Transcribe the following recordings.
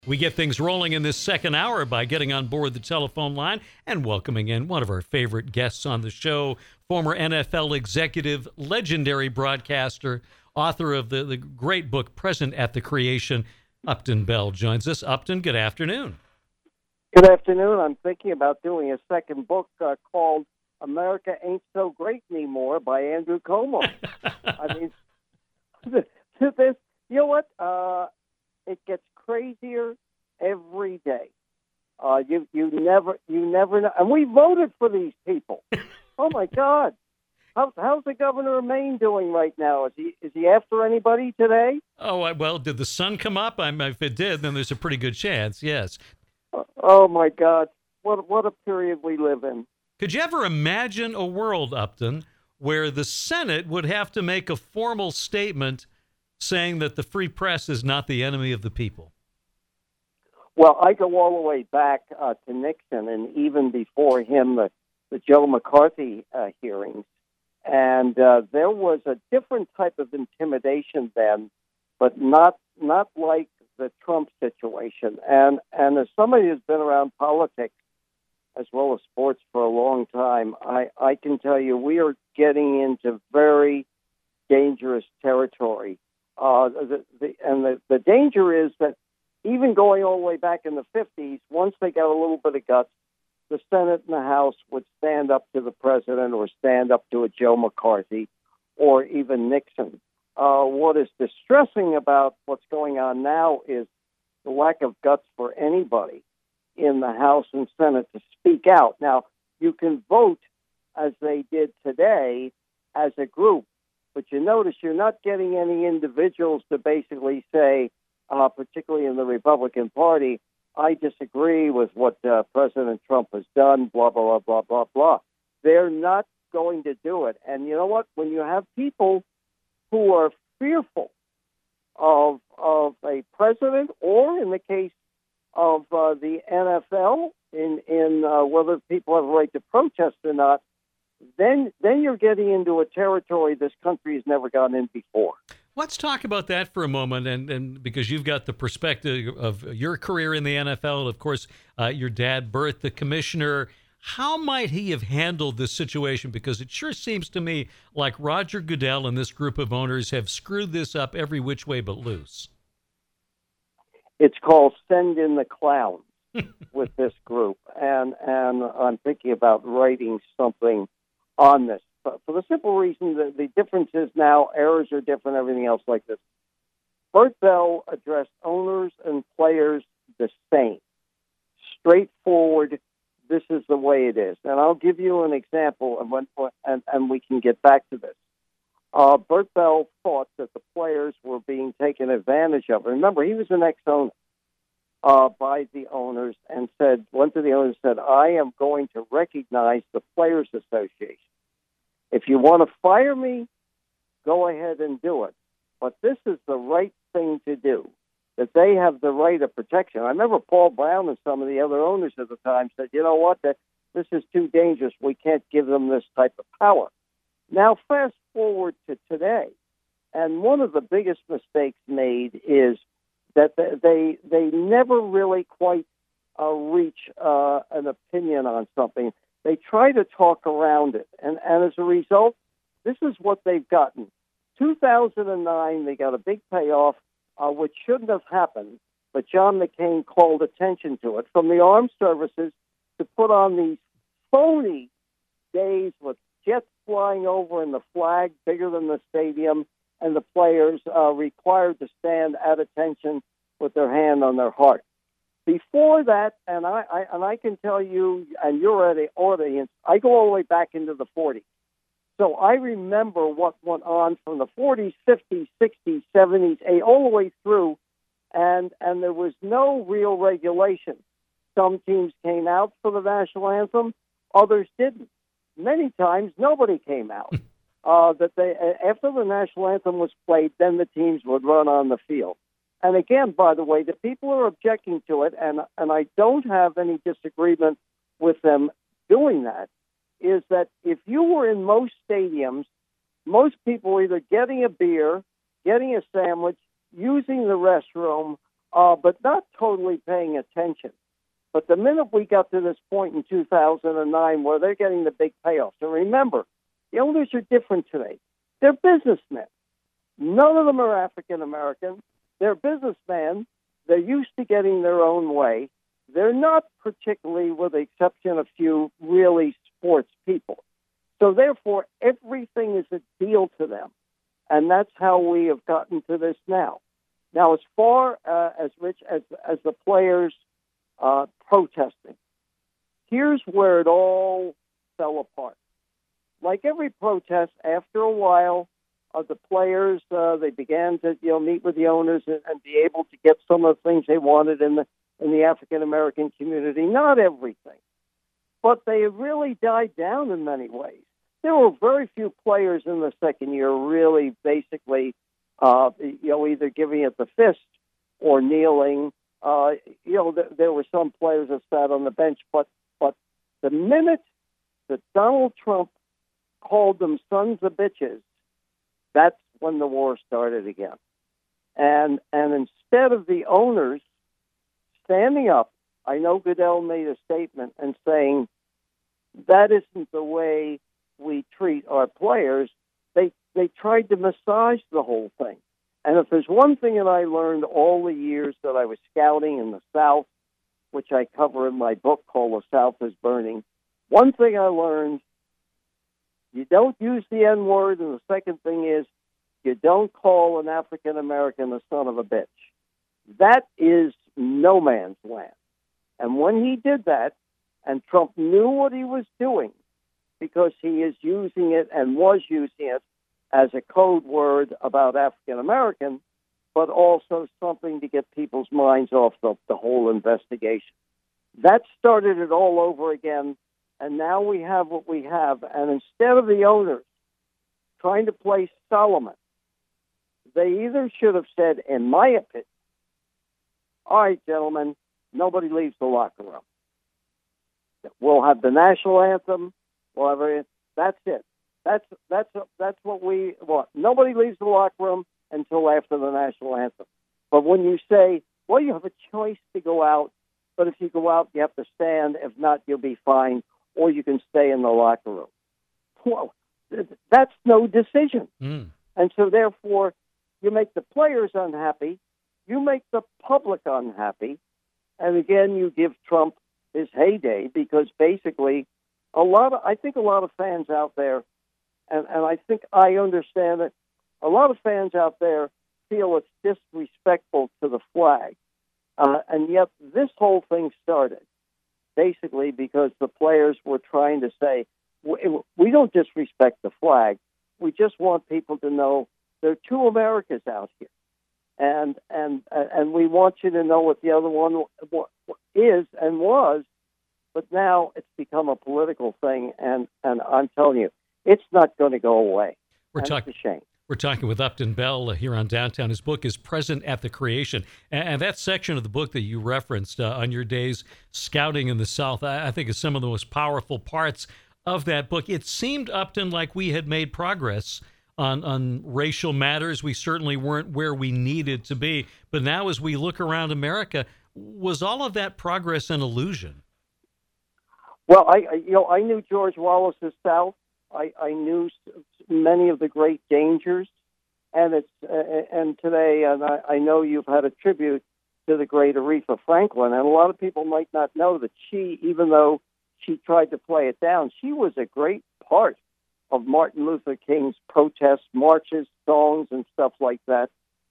We get things rolling in this second hour by getting on board the telephone line and welcoming in one of our favorite guests on the show, former NFL executive, legendary broadcaster, author of the great book, Present at the Creation. Upton Bell joins us. Upton, good afternoon. Good afternoon. I'm thinking about doing a second book called America Ain't So Great Anymore by Andrew Cuomo. I mean, this, you know what? It gets crazier every day. You never know. And we voted for these people. Oh my God. How's the governor of Maine doing right now? Is he after anybody today? Oh, well, did the sun come up? If it did, then there's a pretty good chance, yes. Oh my God. What a period we live in. Could you ever imagine a world, Upton, where the Senate would have to make a formal statement saying that the free press is not the enemy of the people? Well, I go all the way back to Nixon, and even before him, the Joe McCarthy hearings. And there was a different type of intimidation then, but not like the Trump situation. And as somebody who's been around politics as well as sports for a long time, I can tell you we are getting into very dangerous territory. The danger is that even going all the way back in the 50s, once they got a little bit of guts, the Senate and the House would stand up to the president or stand up to a Joe McCarthy or even Nixon. What is distressing about what's going on now is the lack of guts for anybody in the House and Senate to speak out. Now, you can vote as they did today as a group, but you notice you're not getting any individuals to basically say, particularly in the Republican Party, I disagree with what President Trump has done, blah, blah, blah, blah, blah, blah. They're not going to do it. And you know what? When you have people who are fearful of a president, or in the case of the NFL, in whether people have a right to protest or not, then you're getting into a territory this country has never gone in before. Let's talk about that for a moment, and because you've got the perspective of your career in the NFL, of course, your dad, Bert, the commissioner. How might he have handled this situation? Because it sure seems to me like Roger Goodell and this group of owners have screwed this up every which way but loose. It's called send in the clowns with this group, and I'm thinking about writing something on this. But for the simple reason that the difference is now errors are different, everything else like this. Bert Bell addressed owners and players the same. Straightforward, this is the way it is. And I'll give you an example, and we can get back to this. Bert Bell thought that the players were being taken advantage of. Remember, he was an ex-owner by the owners and went to the owners and said, I am going to recognize the Players Association. If you want to fire me, go ahead and do it. But this is the right thing to do, that they have the right of protection. I remember Paul Brown and some of the other owners at the time said, you know what, this is too dangerous. We can't give them this type of power. Now, fast forward to today, and one of the biggest mistakes made is that they never really quite reach an opinion on something. They try to talk around it, and as a result, this is what they've gotten. 2009, they got a big payoff, which shouldn't have happened, but John McCain called attention to it from the armed services to put on these phony days with jets flying over and the flag bigger than the stadium, and the players required to stand at attention with their hand on their heart. Before that, and I can tell you, and you're at the audience, I go all the way back into the 40s. So I remember what went on from the 40s, 50s, 60s, 70s, all the way through, and there was no real regulation. Some teams came out for the national anthem, others didn't. Many times, nobody came out. After the national anthem was played, then the teams would run on the field. And again, by the way, the people are objecting to it, and I don't have any disagreement with them doing that, is that if you were in most stadiums, most people were either getting a beer, getting a sandwich, using the restroom, but not totally paying attention. But the minute we got to this point in 2009 where they're getting the big payoffs, and remember, the owners are different today. They're businessmen. None of them are African American. They're businessmen. They're used to getting their own way. They're not particularly, with the exception of a few, really sports people. So therefore, everything is a deal to them. And that's how we have gotten to this now. Now, as far as Rich, as the players protesting, here's where it all fell apart. Like every protest, after a while, the players they began to meet with the owners and be able to get some of the things they wanted in the African American community. Not everything, but they really died down in many ways. There were very few players in the second year really basically either giving it the fist or kneeling. There were some players that sat on the bench, but the minute that Donald Trump called them sons of bitches, that's when the war started again. And instead of the owners standing up, I know Goodell made a statement and saying that isn't the way we treat our players. They tried to massage the whole thing. And if there's one thing that I learned all the years that I was scouting in the South, which I cover in my book called The South is Burning, one thing I learned, you don't use the N-word, and the second thing is you don't call an African American a son of a bitch. That is no man's land. And when he did that, and Trump knew what he was doing, because he is using it and was using it as a code word about African American, but also something to get people's minds off the whole investigation. That started it all over again, and now we have what we have. And instead of the owners trying to play Solomon, they either should have said, in my opinion, all right, gentlemen, nobody leaves the locker room. We'll have the national anthem. That's it. That's what we want. Nobody leaves the locker room until after the national anthem. But when you say, well, you have a choice to go out, but if you go out, you have to stand. If not, you'll be fined, or you can stay in the locker room. Well, that's no decision. And so therefore, you make the players unhappy, you make the public unhappy, and again, you give Trump his heyday, because basically I think a lot of fans out there, and I think I understand it, a lot of fans out there feel it's disrespectful to the flag. And yet this whole thing started basically because the players were trying to say, we don't disrespect the flag. We just want people to know there are two Americas out here. And we want you to know what the other one is and was, but now it's become a political thing, and I'm telling you, it's not going to go away. It's a shame. We're talking with Upton Bell here on Downtown. His book is Present at the Creation. And that section of the book that you referenced on your days scouting in the South, I think is some of the most powerful parts of that book. It seemed, Upton, like we had made progress on racial matters. We certainly weren't where we needed to be. But now as we look around America, was all of that progress an illusion? Well, I knew George Wallace's South. I knew many of the great dangers, and today, and I know you've had a tribute to the great Aretha Franklin, and a lot of people might not know that she, even though she tried to play it down, she was a great part of Martin Luther King's protest marches, songs, and stuff like that.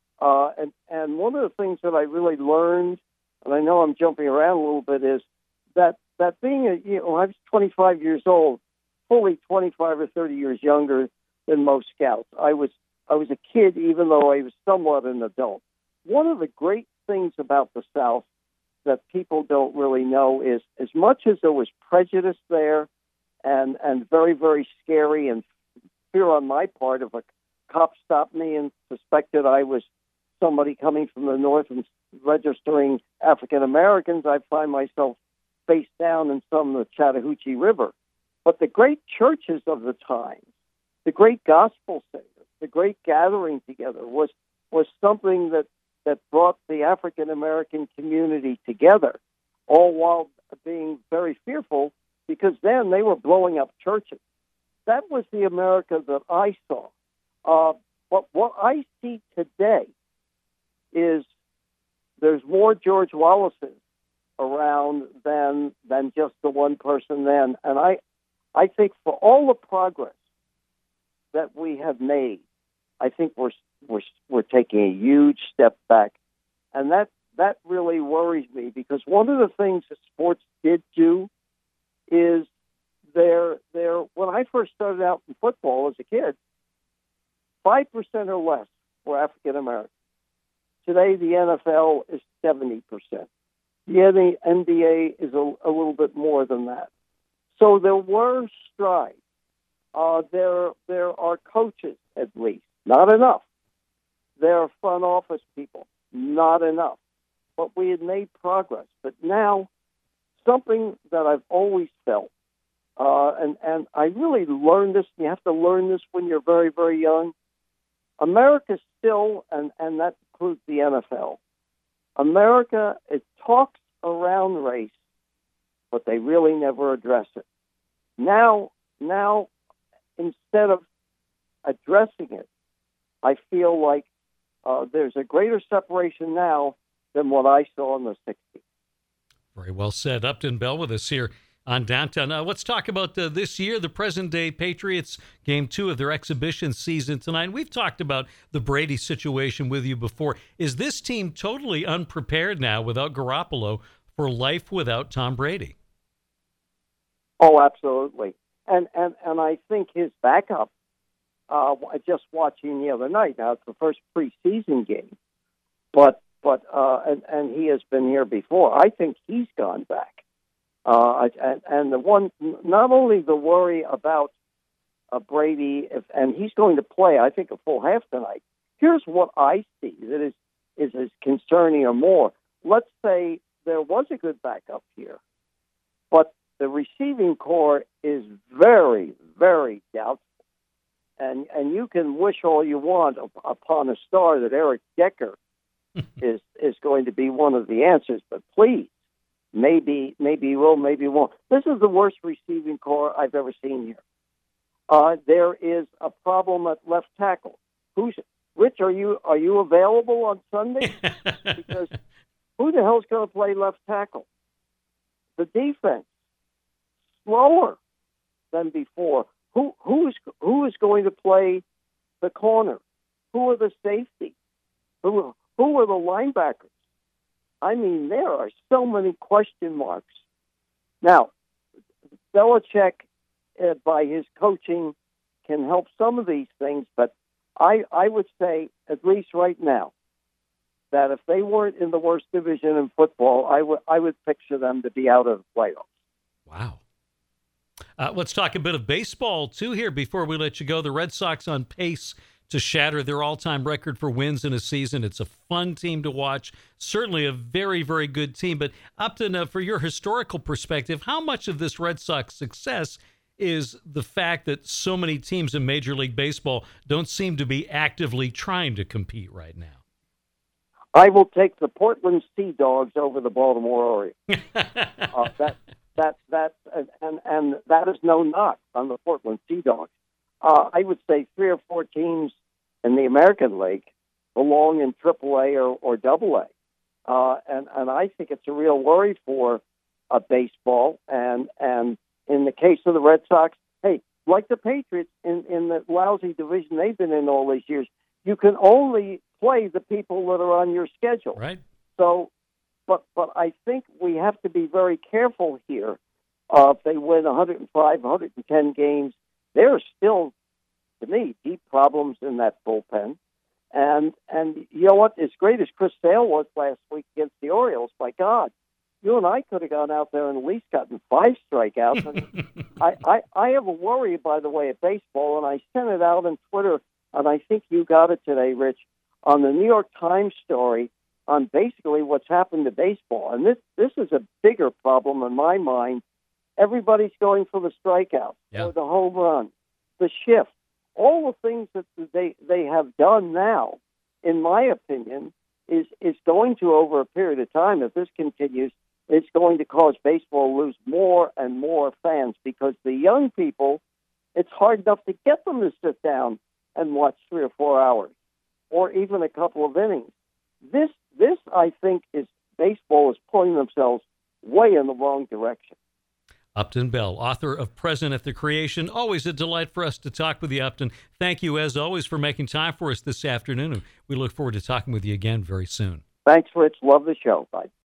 And one of the things that I really learned, and I know I'm jumping around a little bit, is that being I was 25 years old, fully 25 or 30 years younger than most scouts. I was a kid, even though I was somewhat an adult. One of the great things about the South that people don't really know is, as much as there was prejudice there and very, very scary and fear on my part, if a cop stopped me and suspected I was somebody coming from the North and registering African Americans, I'd find myself face down in some of the Chattahoochee River. But the great churches of the time, the great gospel singers, the great gathering together was something that that brought the African American community together, all while being very fearful because then they were blowing up churches. That was the America that I saw. But what I see today is there's more George Wallaces around than just the one person then. And I think for all the progress that we have made, I think we're taking a huge step back. And that really worries me because one of the things that sports did do is when I first started out in football as a kid, 5% or less were African American. Today, the NFL is 70%. The NBA is a little bit more than that. So there were strides. There are coaches, at least, not enough. There are front office people, not enough. But we had made progress. But now, something that I've always felt, and I really learned this, you have to learn this when you're very, very young. America still, and that includes the NFL, America, it talks around race, but they really never address it. Now, instead of addressing it, I feel like there's a greater separation now than what I saw in the 60s. Very well said. Upton Bell with us here on Downtown. Let's talk about this year, the present-day Patriots, Game 2 of their exhibition season tonight. We've talked about the Brady situation with you before. Is this team totally unprepared now without Garoppolo for life without Tom Brady? Oh, absolutely. And I think his backup, just watching the other night, now it's the first preseason game, but he has been here before. I think he's gone back. And the one, not only the worry about Brady, and he's going to play, I think, a full half tonight. Here's what I see that is as concerning or more. Let's say there was a good backup here, but the receiving core is very, very doubtful. And you can wish all you want upon a star that Eric Decker is going to be one of the answers, but please, maybe he will, maybe he won't. This is the worst receiving core I've ever seen here. There is a problem at left tackle. Rich? Are you available on Sunday? Because who the hell's going to play left tackle? The defense slower than before. Who is going to play the corner? Who are the safeties? Who are the linebackers? I mean, there are so many question marks. Now, Belichick, by his coaching, can help some of these things, but I would say, at least right now, that if they weren't in the worst division in football, I would picture them to be out of the playoffs. Wow. Let's talk a bit of baseball, too, here before we let you go. The Red Sox on pace to shatter their all-time record for wins in a season. It's a fun team to watch, certainly a very, very good team. But Upton, for your historical perspective, how much of this Red Sox success is the fact that so many teams in Major League Baseball don't seem to be actively trying to compete right now? I will take the Portland Sea Dogs over the Baltimore Orioles. And that is no knock on the Portland Sea Dogs. I would say 3 or 4 teams in the American League belong in AAA or AA. And I think it's a real worry for baseball. And in the case of the Red Sox, hey, like the Patriots in the lousy division they've been in all these years, you can only play the people that are on your schedule. Right. So, but I think we have to be very careful here. If they win 105, 110 games, there are still, to me, deep problems in that bullpen. And you know what? As great as Chris Sale was last week against the Orioles, by God, you and I could have gone out there and at least gotten 5 strikeouts. And I have a worry, by the way, at baseball, and I sent it out on Twitter, and I think you got it today, Rich, on the New York Times story on basically what's happened to baseball. And this is a bigger problem in my mind. Everybody's going for the strikeout, or the home run, the shift, all the things that they have done now, in my opinion, is going to, over a period of time, if this continues, it's going to cause baseball to lose more and more fans, because the young people, it's hard enough to get them to sit down and watch 3 or 4 hours, or even a couple of innings. This I think, is baseball is pulling themselves way in the wrong direction. Upton Bell, author of Present at the Creation. Always a delight for us to talk with you, Upton. Thank you, as always, for making time for us this afternoon. And we look forward to talking with you again very soon. Thanks, Rich. Love the show. Bye.